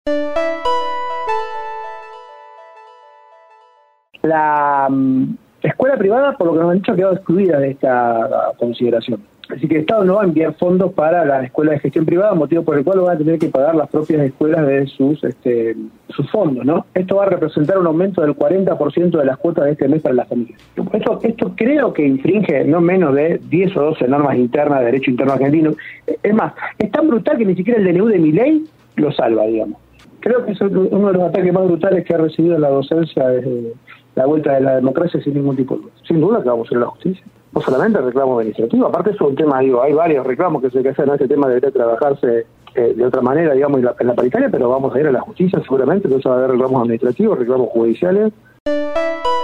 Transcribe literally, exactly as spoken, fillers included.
La um, escuela privada, por lo que nos han dicho, ha quedado excluida de esta uh, consideración. Así que el Estado no va a enviar fondos para la escuela de gestión privada, motivo por el cual van a tener que pagar las propias escuelas de sus este, sus fondos, ¿no? Esto va a representar un aumento del cuarenta por ciento de las cuotas de este mes para las familias. Esto, esto creo que infringe no menos de diez o doce normas internas de derecho interno argentino. Es más, es tan brutal que ni siquiera el D N U de Milei lo salva, digamos. Creo que es uno de los ataques más brutales que ha recibido la docencia desde la vuelta de la democracia sin ningún tipo de duda. Sin duda que vamos a ir a la justicia. No solamente el reclamo administrativo, aparte eso es un tema, digo, hay varios reclamos que se hay que hacer, ¿no? Este tema debería trabajarse eh, de otra manera, digamos, en la, en la paritaria, pero vamos a ir a la justicia seguramente, entonces va a haber reclamos administrativos, reclamos judiciales.